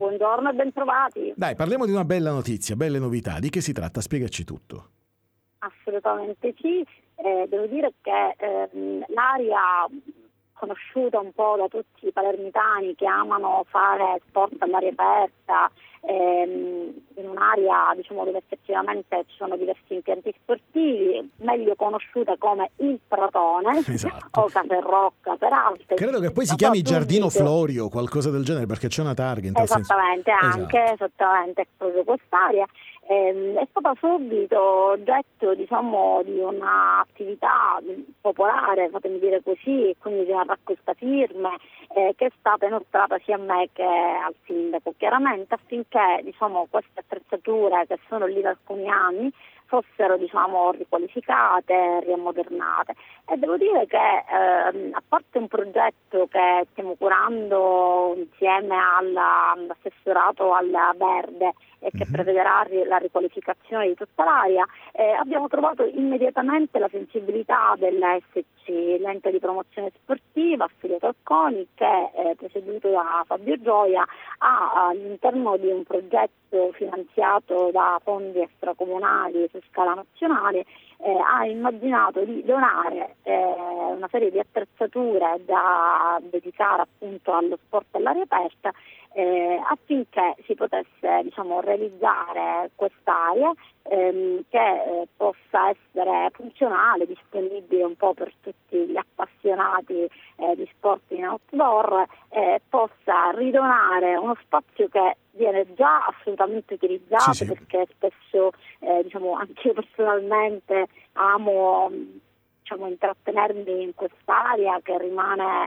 Buongiorno e bentrovati. Dai, parliamo di una bella notizia, belle novità. Di che si tratta? Spiegaci tutto. Assolutamente sì. Devo dire che l'area conosciuta un po' da tutti i palermitani che amano fare sport all'aria aperta, in un'area diciamo dove effettivamente ci sono diversi impianti sportivi, meglio conosciuta come il Pratone, esatto. o Caserrocca per altri. Credo che poi si chiami Giardino Florio, qualcosa del genere, perché c'è una targa in tal esattamente, senso. Anche esattamente proprio quest'area. È stata subito oggetto diciamo di un'attività popolare, fatemi dire così, quindi di una raccolta firme che è stata inoltrata sia a me che al sindaco, chiaramente affinché diciamo queste attrezzature che sono lì da alcuni anni fossero diciamo riqualificate, riammodernate. E devo dire che a parte un progetto che stiamo curando insieme all'assessorarato alla Verde e che prevederà la riqualificazione di tutta l'area, abbiamo trovato immediatamente la sensibilità dell'ESC, l'ente di promozione sportiva affiliato al CONI, che presieduto da Fabio Gioia all'interno di un progetto finanziato da fondi extracomunali su scala nazionale ha immaginato di donare una serie di attrezzature da dedicare appunto allo sport all'aria aperta affinché si potesse diciamo realizzare quest'area che possa essere funzionale, disponibile un po' per tutti gli appassionati di sport in outdoor, possa ridonare uno spazio che viene già assolutamente utilizzato, sì. Perché spesso diciamo anche io personalmente amo diciamo intrattenermi in quest'area che rimane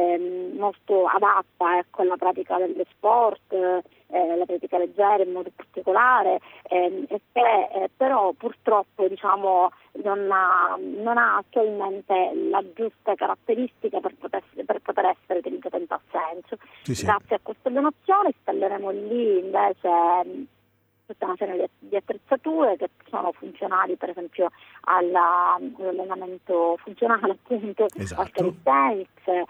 molto adatta alla pratica dello sport, la pratica leggera in modo particolare, e che però purtroppo diciamo non ha attualmente la giusta caratteristica per poter essere utilizzata in tal senso. Sì. Grazie a questa donazione installeremo lì invece tutta una serie di attrezzature che sono funzionali per esempio all'allenamento funzionale appunto, esatto. Al calisthenics,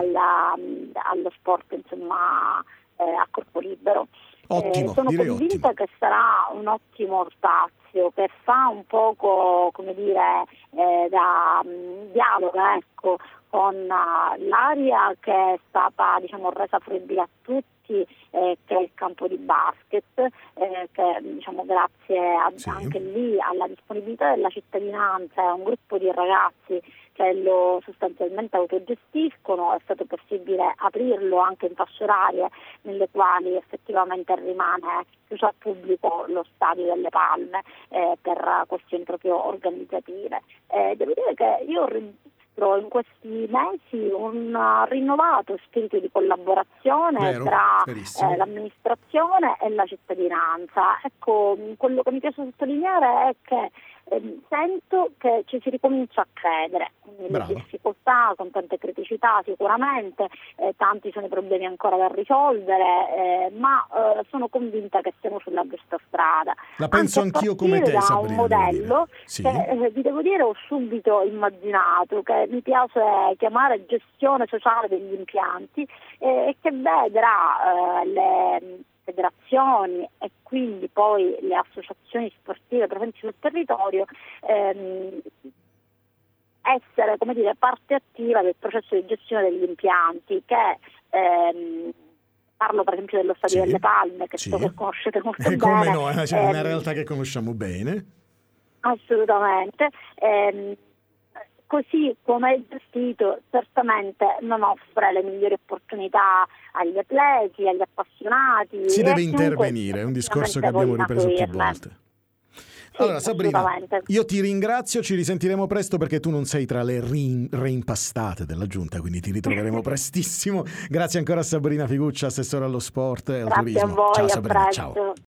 allo sport insomma a corpo libero. Ottimo, sono convinta ottimo. Che sarà un ottimo spazio che fa un poco come dire da dialoga con l'area che è stata diciamo resa fruibile a tutti, che è il campo di basket, che diciamo grazie anche lì alla disponibilità della cittadinanza è un gruppo di ragazzi che lo sostanzialmente autogestiscono, è stato possibile aprirlo anche in fasce orarie nelle quali effettivamente rimane chiuso al pubblico lo Stadio delle Palme per questioni proprio organizzative. Devo dire che io in questi mesi un rinnovato spirito di collaborazione tra l'amministrazione e la cittadinanza. Ecco, quello che mi piace sottolineare è che sento che ci si ricomincia a credere, quindi le difficoltà con tante criticità sicuramente, tanti sono i problemi ancora da risolvere, ma sono convinta che siamo sulla giusta strada. La penso anch'io come te, Sabrina. Un modello che vi devo dire ho subito immaginato, che mi piace chiamare gestione sociale degli impianti, e che vedrà le federazioni e quindi poi le associazioni sportive presenti sul territorio essere come dire parte attiva del processo di gestione degli impianti che parlo per esempio dello Stadio delle Palme che so che conoscete molto bene. Come no, è una realtà che conosciamo bene. Assolutamente. Così come è gestito certamente non offre le migliori opportunità agli atleti, agli appassionati. Si deve intervenire, è un discorso che abbiamo ripreso più volte. Allora Sabrina, io ti ringrazio, ci risentiremo presto perché tu non sei tra le reimpastate della Giunta, quindi ti ritroveremo prestissimo. Grazie ancora a Sabrina Figuccia, assessore allo sport e al turismo. A voi, ciao Sabrina, ciao.